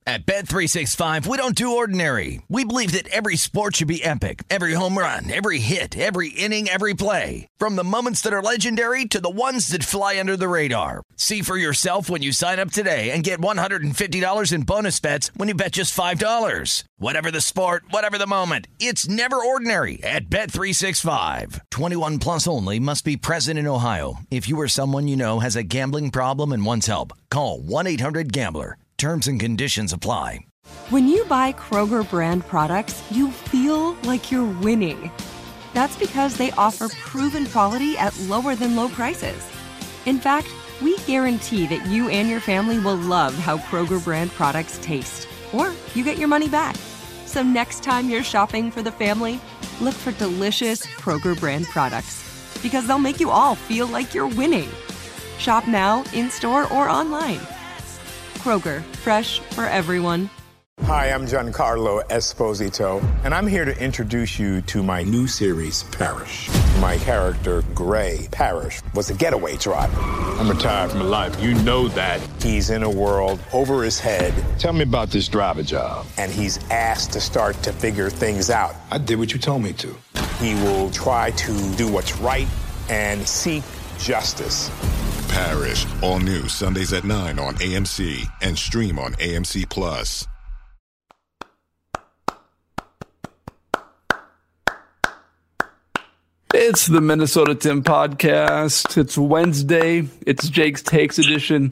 At Bet365, we don't do ordinary. We believe that every sport should be epic. Every home run, every hit, every inning, every play. From the moments that are legendary to the ones that fly under the radar. See for yourself when you sign up today and get $150 in bonus bets when you bet just $5. Whatever the sport, whatever the moment, it's never ordinary at Bet365. 21 plus only. Must be present in Ohio. If you or someone you know has a gambling problem and wants help, call 1-800-GAMBLER. Terms and conditions apply. When you buy Kroger brand products, you feel like you're winning. That's because they offer proven quality at lower than low prices. In fact, we guarantee that you and your family will love how Kroger brand products taste, or you get your money back. So next time you're shopping for the family, look for delicious Kroger brand products, because they'll make you all feel like you're winning. Shop now, in-store, or online. Kroger, fresh for everyone. Hi, I'm Giancarlo Esposito, and I'm here to introduce you to my new series, Parrish. My character, Gray Parrish, was a getaway driver. I'm retired from life. You know that. He's in a world over his head. Tell me about this driver job. And he's asked to start to figure things out. I did what you told me to. He will try to do what's right and seek justice. Parrish, all new Sundays at 9 on AMC and stream on AMC Plus. It's the Minnesota Tim podcast. It's Wednesday. It's Jake's Takes edition.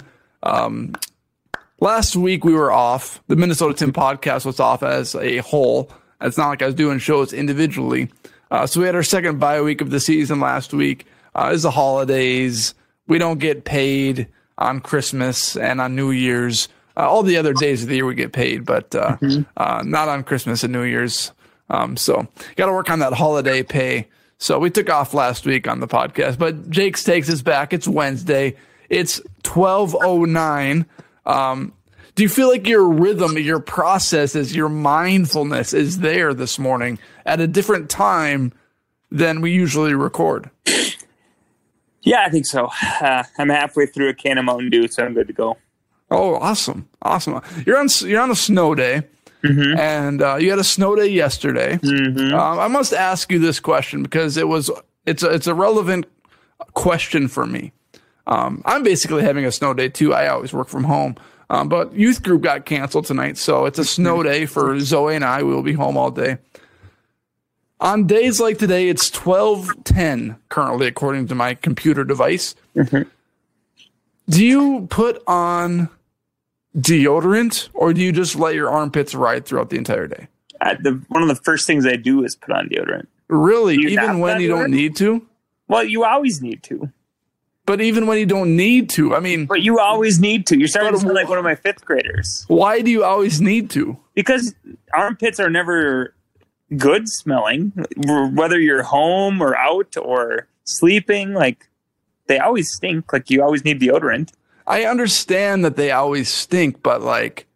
Last week we were off. The Minnesota Tim podcast was off as a whole. It's not like I was doing shows individually. So we had our second bye week of the season last week. It's the holidays. We don't get paid on Christmas and on New Year's. All the other days of the year we get paid, but not on Christmas and New Year's. So got to work on that holiday pay. So we took off last week on the podcast, but Jake's Takes is back. It's Wednesday. It's 12:09. Do you feel like your rhythm, your processes, your mindfulness is there this morning at a different time than we usually record? Yeah, I think so. I'm halfway through a can of Mountain Dew, so I'm good to go. Oh, awesome. You're on a snow day, and you had a snow day yesterday. I must ask you this question because it's a relevant question for me. I'm basically having a snow day too. I always work from home, but youth group got canceled tonight, so it's a snow day for Zoe and I. We will be home all day. On days like today, it's 12:10 currently, according to my computer device. Do you put on deodorant, or do you just let your armpits ride throughout the entire day? One of the first things I do is put on deodorant. Really? Even when you don't need to? Well, you always need to. But even when you don't need to, I mean... But you always need to. You're starting to sound like one of my fifth graders. Why do you always need to? Because armpits are never good smelling, whether you're home or out or sleeping. Like, they always stink. Like, you always need deodorant. I understand that they always stink, but like,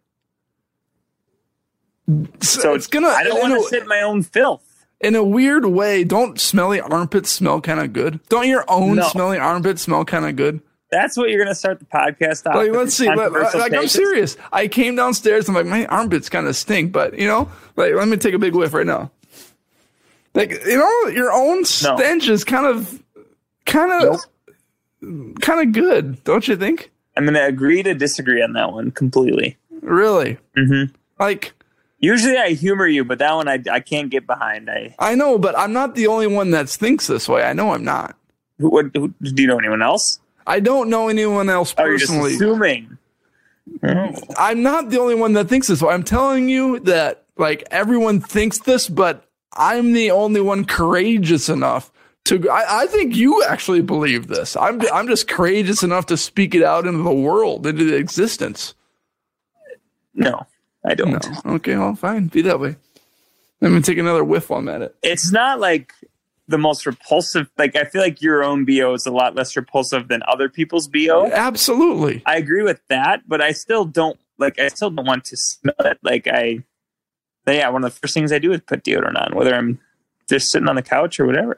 so it's gonna. I don't want to sit in my own filth. In a weird way, don't smelly armpits smell kind of good? Don't your own smelly armpits smell kind of good? That's what you're gonna start the podcast off. Like, let's see. I'm serious. I came downstairs. I'm like, my armpits kind of stink, but let me take a big whiff right now. Like, your own stench is kind of good, don't you think? I'm going to agree to disagree on that one completely. Really? Mm-hmm. Like, usually I humor you, but that one I can't get behind. I know, but I'm not the only one that thinks this way. I know I'm not. Do you know anyone else? I don't know anyone else personally. You're just assuming. I'm not the only one that thinks this way. I'm telling you that, like, everyone thinks this, but I'm the only one courageous enough I think you actually believe this. I'm just courageous enough to speak it out into the world, into the existence. No, I don't. No. Okay, well, fine. Be that way. Let me take another whiff while I'm at it. It's not like the most repulsive. Like, I feel like your own BO is a lot less repulsive than other people's BO. Absolutely. I agree with that, but I still don't want to smell it. One of the first things I do is put deodorant on, whether I'm just sitting on the couch or whatever.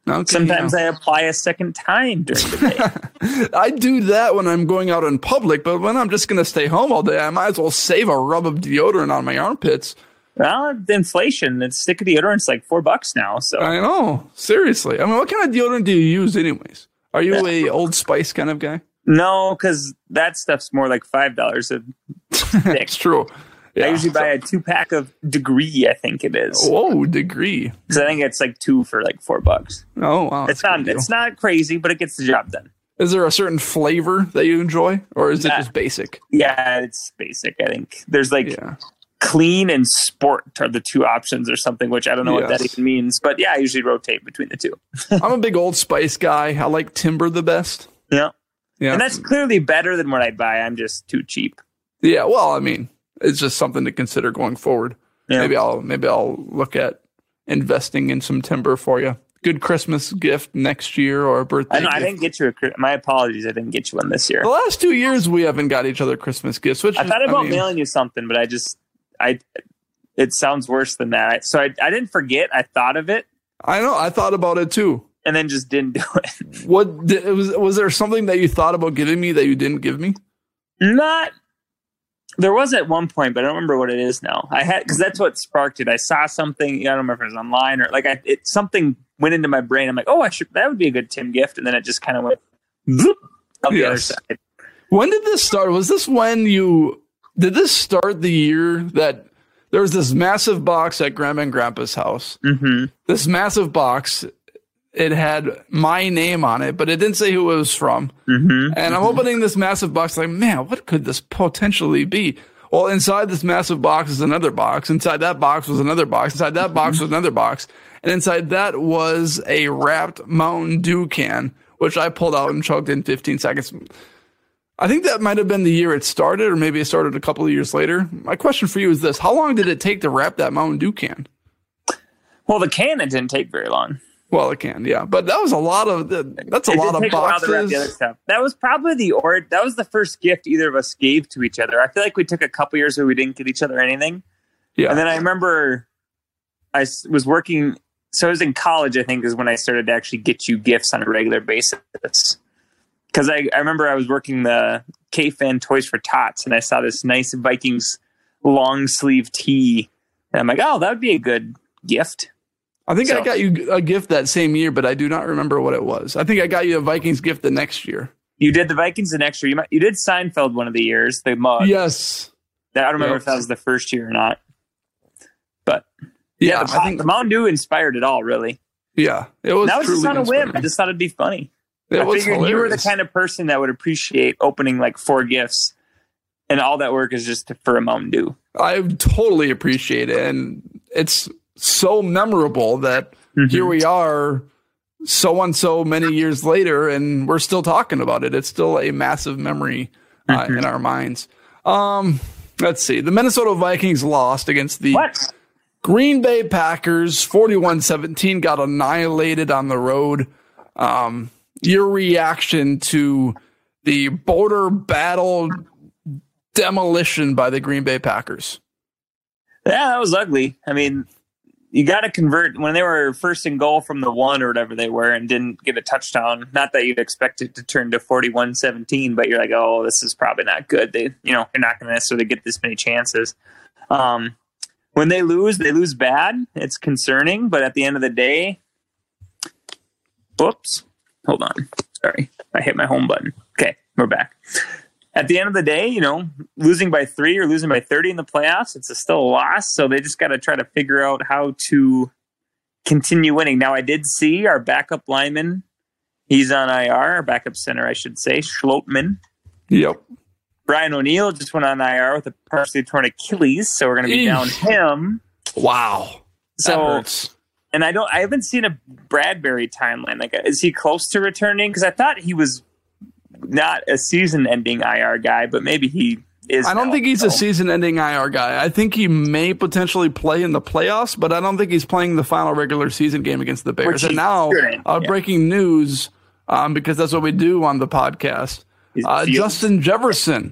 Okay, Sometimes I apply a second time during the day. I do that when I'm going out in public, but when I'm just going to stay home all day, I might as well save a rub of deodorant on my armpits. Well, the inflation, it's stick of deodorant's like $4 now. So I know. Seriously. I mean, what kind of deodorant do you use anyways? Are you a Old Spice kind of guy? No, because that stuff's more like $5 a stick. It's true. Yeah. I usually buy a 2-pack of Degree, I think it is. Whoa, Degree. Because I think it's like 2 for like $4. Oh, wow. It's not crazy, but it gets the job done. Is there a certain flavor that you enjoy, or is it just basic? Yeah, it's basic, I think. There's like clean and sport are the 2 options or something, which I don't know what that even means. But yeah, I usually rotate between the 2. I'm a big Old Spice guy. I like Timber the best. Yeah. And that's clearly better than what I'd buy. I'm just too cheap. Yeah, well, I mean, it's just something to consider going forward. Yeah. Maybe I'll look at investing in some Timber for you. Good Christmas gift next year or a birthday gift. I didn't get you my apologies. I didn't get you one this year. The last 2 years we haven't got each other Christmas gifts. Which I thought about mailing you something, but it sounds worse than that. So I didn't forget. I thought of it. I know. I thought about it too. And then just didn't do it. Was there something that you thought about giving me that you didn't give me? There was at one point, but I don't remember what it is now. Because that's what sparked it. I saw something. I don't remember if it was online or something went into my brain. I'm like, that would be a good Tim gift. And then it just kind of went up the other side. When did this start? Was this when did this start the year that there was this massive box at Grandma and Grandpa's house? Mm-hmm. This massive box. It had my name on it, but it didn't say who it was from. Mm-hmm. And I'm opening this massive box like, man, what could this potentially be? Well, inside this massive box is another box. Inside that box was another box. Inside that box was another box. And inside that was a wrapped Mountain Dew can, which I pulled out and chugged in 15 seconds. I think that might have been the year it started, or maybe it started a couple of years later. My question for you is this. How long did it take to wrap that Mountain Dew can? Well, the can, it didn't take very long. Well, it can, yeah, but that was a lot of boxes. The other stuff. That was probably that was the first gift either of us gave to each other. I feel like we took a couple years where we didn't get each other anything. Yeah, and then I remember I was working. So I was in college, I think, is when I started to actually get you gifts on a regular basis. Because I remember I was working the K-Fan Toys for Tots, and I saw this nice Vikings long sleeve tee, and I'm like, oh, that would be a good gift. I think I got you a gift that same year, but I do not remember what it was. I think I got you a Vikings gift the next year. You did the Vikings the next year. You did Seinfeld one of the years, the mug. Yes. I don't remember if that was the first year or not. But yeah, I think the Mountain Dew inspired it all, really. Yeah, it was. That was just on a whim. I just thought it'd be funny. I figured hilarious. You were the kind of person that would appreciate opening like 4 gifts, and all that work is just for a Mountain Dew. I totally appreciate it, and it's so memorable that here we are so many years later and we're still talking about it. It's still a massive memory in our minds. Let's see. The Minnesota Vikings lost against the Green Bay Packers 41-17, got annihilated on the road. Your reaction to the border battle demolition by the Green Bay Packers? Yeah, that was ugly. I mean, you got to convert when they were first and goal from the 1 or whatever they were and didn't get a touchdown. Not that you'd expect it to turn to 41-17, but you're like, oh, this is probably not good. You're not going to necessarily get this many chances. When they lose bad. It's concerning, but at the end of the day, whoops, hold on. Sorry, I hit my home button. Okay, we're back. At the end of the day, losing by 3 or losing by 30 in the playoffs, it's still a loss. So they just got to try to figure out how to continue winning. Now, I did see our backup lineman. He's on IR, our backup center, I should say, Schlotman. Yep. Brian O'Neill just went on IR with a partially torn Achilles, so we're going to be down him. Wow. So, that hurts. And I haven't seen a Bradbury timeline. Like, is he close to returning? Because I thought he was not a season-ending IR guy, but maybe he is. I don't think he's a season-ending IR guy. I think he may potentially play in the playoffs, but I don't think he's playing the final regular season game against the Bears. And now, breaking news, because that's what we do on the podcast. Justin Jefferson.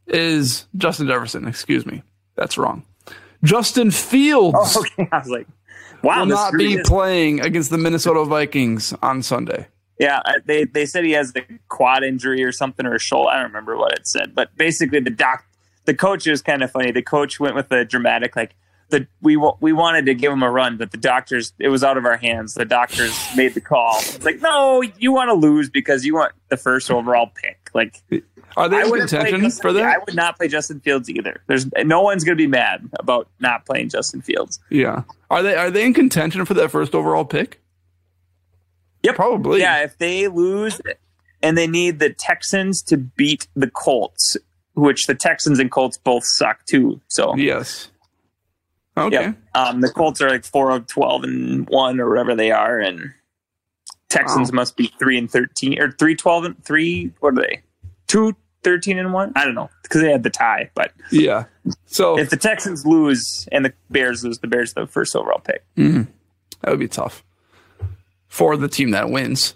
Excuse me. That's wrong. Justin Fields. Oh, okay. I was like, Wow, will not be playing against the Minnesota Vikings on Sunday. Yeah, they said he has a quad injury or something, or a shoulder. I don't remember what it said, but basically the coach is kind of funny. The coach went with a dramatic we wanted to give him a run, but the doctors, it was out of our hands. The doctors made the call. It's like, no, you want to lose because you want the first overall pick. Like, are they in contention for that? I would not play Justin Fields either. There's no one's going to be mad about not playing Justin Fields. Yeah, are they in contention for that first overall pick? Yep, probably. Yeah, if they lose, and they need the Texans to beat the Colts, which the Texans and Colts both suck too. So yes. Okay. Yep. The Colts are like 4-12-1 or whatever they are, and Texans must be 3-13 or 3-12-3. What are they? 2-13-1? I don't know, because they had the tie. But yeah. So if the Texans lose and the Bears lose, the Bears are the first overall pick. Mm-hmm. That would be tough for the team that wins.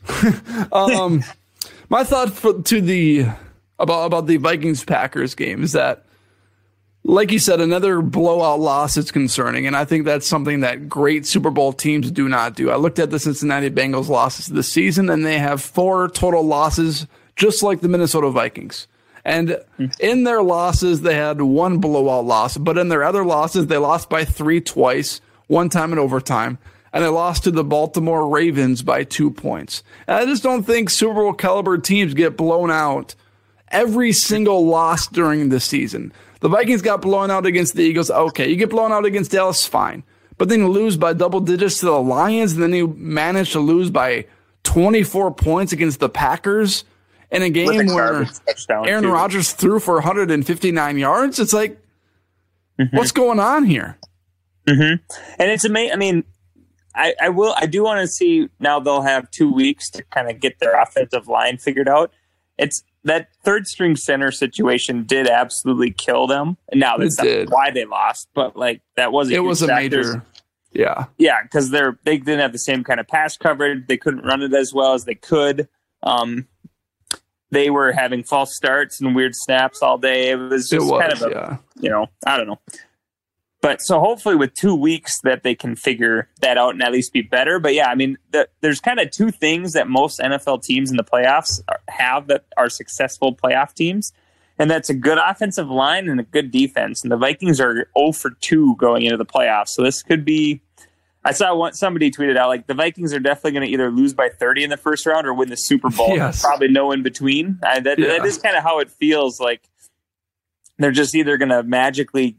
My thought about the Vikings Packers game is that, like you said, another blowout loss is concerning, and I think that's something that great Super Bowl teams do not do. I looked at the Cincinnati Bengals losses this season, and they have 4 total losses, just like the Minnesota Vikings. And in their losses, they had 1 blowout loss, but in their other losses, they lost by 3 twice, 1 time in overtime, and they lost to the Baltimore Ravens by 2 points. And I just don't think Super Bowl caliber teams get blown out every single loss during the season. The Vikings got blown out against the Eagles. Okay, you get blown out against Dallas, fine. But then you lose by double digits to the Lions, and then you manage to lose by 24 points against the Packers in a game where Aaron Rodgers threw for 159 yards. It's like, what's going on here? And it's amazing. I mean, I do want to see, now they'll have 2 weeks to kind of get their offensive line figured out. It's that third string center situation did absolutely kill them. And now that's not why they lost, but like that was a major. Yeah, because they didn't have the same kind of pass coverage. They couldn't run it as well as they could. They were having false starts and weird snaps all day. It was just I don't know. But so hopefully with 2 weeks that they can figure that out and at least be better. But yeah, I mean, there's kind of 2 things that most NFL teams in the playoffs have that are successful playoff teams. And that's a good offensive line and a good defense. And the Vikings are 0-2 going into the playoffs. So this could be, I saw somebody tweeted out, like, the Vikings are definitely going to either lose by 30 in the first round or win the Super Bowl. Yes. Probably no in between. That is kind of how it feels. Like they're just either going to magically,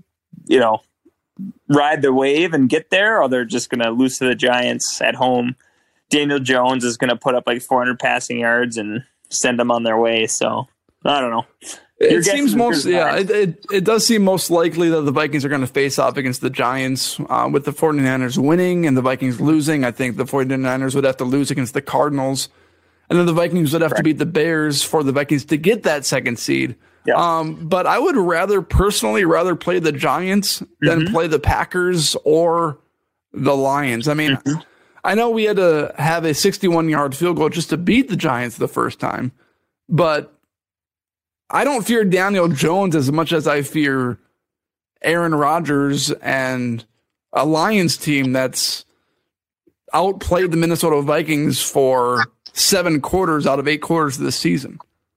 ride the wave and get there, or they're just going to lose to the Giants at home. Daniel Jones is going to put up like 400 passing yards and send them on their way. So I don't know. It seems it does seem most likely that the Vikings are going to face off against the Giants with the 49ers winning and the Vikings losing. I think the 49ers would have to lose against the Cardinals, and then the Vikings would have to beat the Bears for the Vikings to get that second seed. Yeah. But I would personally rather play the Giants than play the Packers or the Lions. I mean, I know we had to have a 61-yard field goal just to beat the Giants the first time, but I don't fear Daniel Jones as much as I fear Aaron Rodgers and a Lions team that's outplayed the Minnesota Vikings for 7 quarters out of 8 quarters of the season.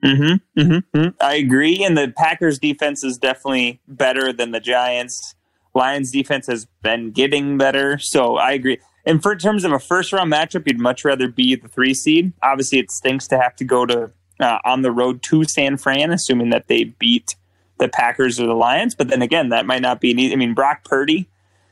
I agree, and the Packers defense is definitely better than the Giants. Lions defense has been getting better, so I agree. And in terms of a first-round matchup, you'd much rather be the 3 seed. Obviously, it stinks to have to go to on the road to San Fran, assuming that they beat the Packers or the Lions. But then again, that might not be an easy. I mean, Brock Purdy,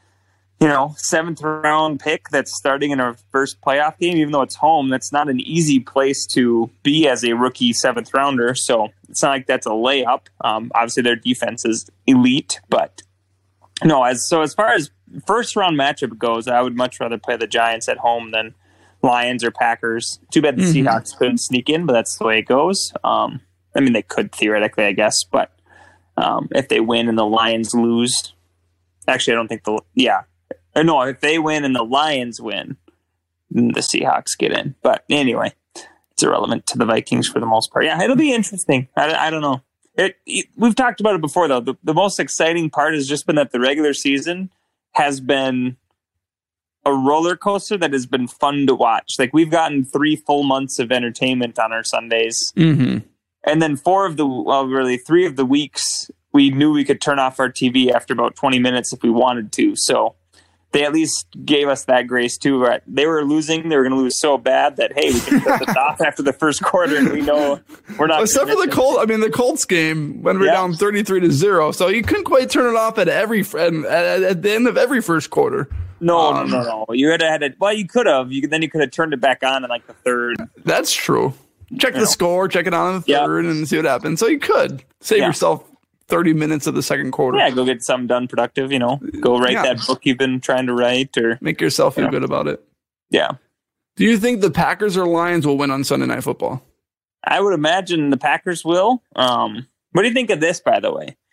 7th-round pick that's starting in our first playoff game, even though it's home, that's not an easy place to be as a rookie 7th rounder. So it's not like that's a layup. Obviously, their defense is elite, but no. As far as first-round matchup goes, I would much rather play the Giants at home than Lions or Packers. Too bad the Seahawks couldn't sneak in, but that's the way it goes. I mean, they could theoretically, I guess, but if they win and the Lions lose, actually, I don't think no, if they win and the Lions win, the Seahawks get in. But anyway, it's irrelevant to the Vikings for the most part. Yeah, it'll be interesting. I don't know. We've talked about it before, though. The most exciting part has just been that the regular season has been a roller coaster that has been fun to watch. Like, we've gotten 3 full months of entertainment on our Sundays. Mm-hmm. And then 3 of the weeks, we knew we could turn off our TV after about 20 minutes if we wanted to. So they at least gave us that grace too. Right? They were losing. They were going to lose so bad that, hey, we can shut this off after the first quarter, and we know we're not. Except for the Colts. I mean, the Colts game when we're down 33-0, so you couldn't quite turn it off at the end of every first quarter. No. You had it. Well, you could have. Then you could have turned it back on in like the third. That's true. Check the score. Check it on in the third, and see what happens. So you could save yourself 30 minutes of the second quarter. Yeah, go get something done productive, Go write that book you've been trying to write, or make yourself feel good about it. Yeah. Do you think the Packers or Lions will win on Sunday Night Football? I would imagine the Packers will. What do you think of this, by the way?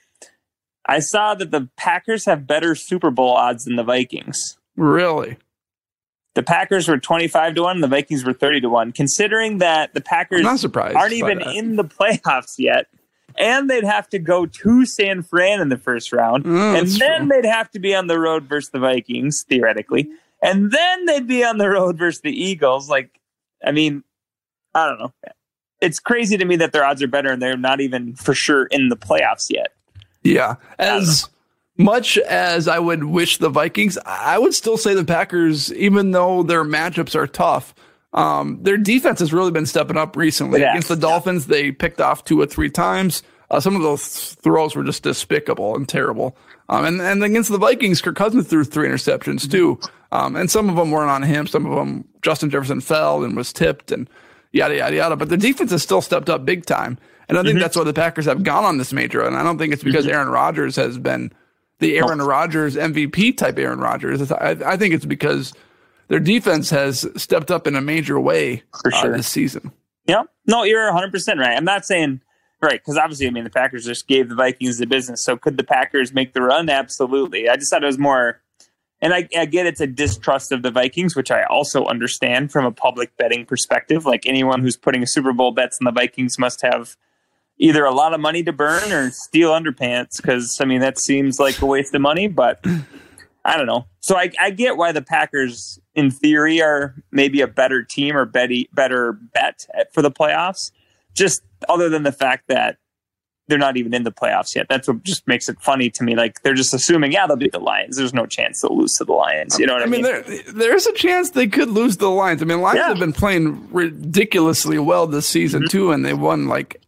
I saw that the Packers have better Super Bowl odds than the Vikings. Really? The Packers were 25-1, the Vikings were 30-1. Considering that the Packers aren't even in the playoffs yet, and they'd have to go to San Fran in the first round, and then they'd have to be on the road versus the Vikings, theoretically, and then they'd be on the road versus the Eagles. I don't know. It's crazy to me that their odds are better, and they're not even for sure in the playoffs yet. Yeah, as much as I would wish the Vikings, I would still say the Packers, even though their matchups are tough. Their defense has really been stepping up recently. Against the Dolphins, they picked off 2 or 3 times. Some of those throws were just despicable and terrible. And against the Vikings, Kirk Cousins threw 3 interceptions too. And some of them weren't on him. Some of them, Justin Jefferson fell and was tipped and yada, yada, yada. But the defense has still stepped up big time. And I think that's why the Packers have gone on this major. And I don't think it's because Aaron Rodgers has been the Aaron Rodgers MVP type Aaron Rodgers. I think it's because their defense has stepped up in a major way this season. Yeah. No, you're 100% right. I'm not saying, right, because obviously, the Packers just gave the Vikings the business. So could the Packers make the run? Absolutely. I just thought it was more, and I get it's a distrust of the Vikings, which I also understand from a public betting perspective. Like, anyone who's putting a Super Bowl bets on the Vikings must have either a lot of money to burn or steal underpants, because, that seems like a waste of money, but I don't know. So I get why the Packers, in theory, are maybe a better team or better bet for the playoffs, just other than the fact that they're not even in the playoffs yet. That's what just makes it funny to me. Like, they're just assuming, they'll beat the Lions. There's no chance they'll lose to the Lions. You know what I mean? There's a chance they could lose to the Lions. Lions have been playing ridiculously well this season, too, and they won,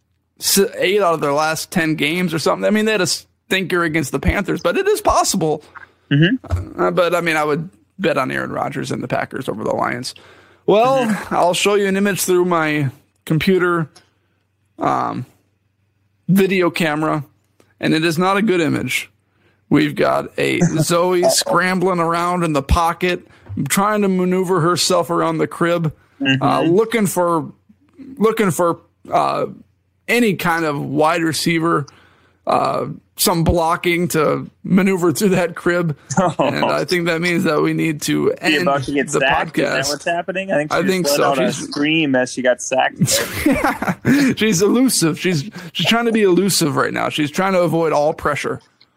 8 out of their last 10 games or something. They had a stinker against the Panthers, but it is possible. But I would bet on Aaron Rodgers and the Packers over the Lions. Well, I'll show you an image through my computer video camera, and it is not a good image. We've got a Zoe scrambling around in the pocket, trying to maneuver herself around the crib, looking for any kind of wide receiver, some blocking to maneuver through that crib. And I think that means that we need to end about to get the sacked? podcast. Is that what's happening? I think so. She's scream as she got sacked. She's elusive. She's trying to be elusive right now. She's trying to avoid all pressure.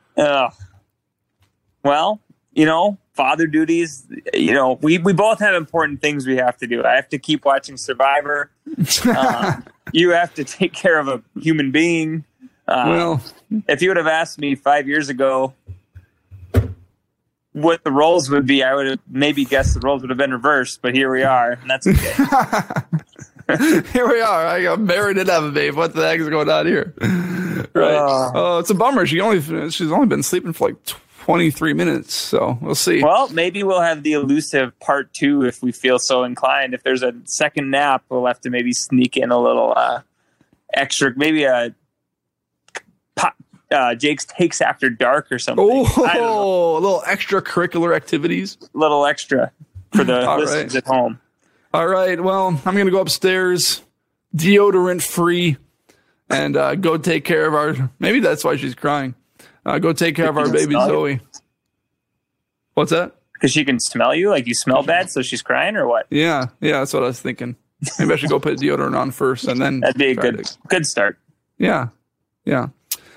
Well, father duties, we both have important things we have to do. I have to keep watching Survivor. You have to take care of a human being. If you would have asked me 5 years ago what the roles would be, I would have maybe guessed the roles would have been reversed, but here we are, and that's okay. Here we are. I got married and have a babe. What the heck is going on here? Right. It's a bummer. She's only been sleeping for 23 minutes, so we'll see. Well, maybe we'll have the elusive part 2 if we feel so inclined. If there's a second nap, we'll have to maybe sneak in a little extra, maybe a Jake's Takes After Dark or something. Oh, a little extracurricular activities. A little extra for the listeners at home. All right, well, I'm going to go upstairs, deodorant free, and go take care of our, maybe that's why she's crying. Go take care of our baby Zoe. What's that? Because she can smell you? Like you smell bad, so she's crying, or what? Yeah, that's what I was thinking. Maybe I should go put deodorant on first, and then that'd be a good start. Yeah.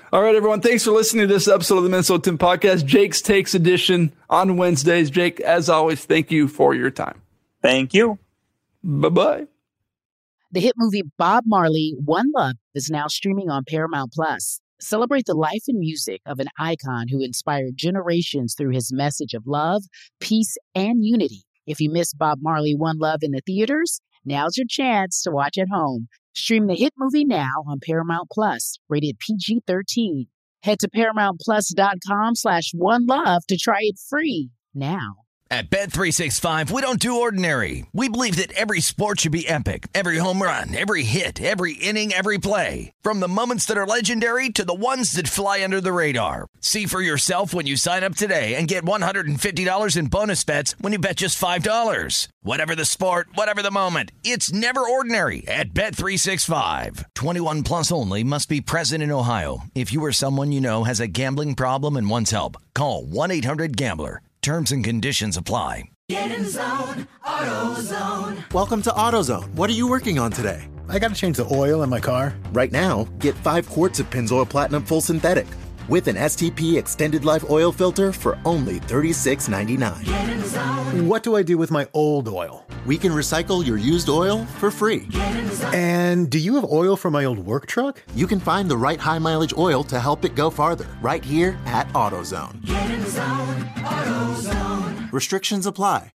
All right, everyone. Thanks for listening to this episode of the Minnesota Tim Podcast, Jake's Takes edition on Wednesdays. Jake, as always, thank you for your time. Thank you. Bye-bye. The hit movie Bob Marley, One Love is now streaming on Paramount+. Celebrate the life and music of an icon who inspired generations through his message of love, peace, and unity. If you missed Bob Marley, One Love in the theaters, now's your chance to watch at home. Stream the hit movie now on Paramount+, rated PG-13. Head to ParamountPlus.com/OneLove to try it free now. At Bet365, we don't do ordinary. We believe that every sport should be epic. Every home run, every hit, every inning, every play. From the moments that are legendary to the ones that fly under the radar. See for yourself when you sign up today and get $150 in bonus bets when you bet just $5. Whatever the sport, whatever the moment, it's never ordinary at Bet365. 21 plus only. Must be present in Ohio. If you or someone you know has a gambling problem and wants help, call 1-800-GAMBLER. Terms and conditions apply. Get in the zone, AutoZone. Welcome to AutoZone. What are you working on today? I got to change the oil in my car. Right now, get 5 quarts of Pennzoil Platinum Full Synthetic with an STP Extended Life Oil Filter for only $36.99. Get in the zone. What do I do with my old oil? We can recycle your used oil for free. Get in the zone. And do you have oil for my old work truck? You can find the right high mileage oil to help it go farther right here at AutoZone. Get in the zone, AutoZone. Restrictions apply.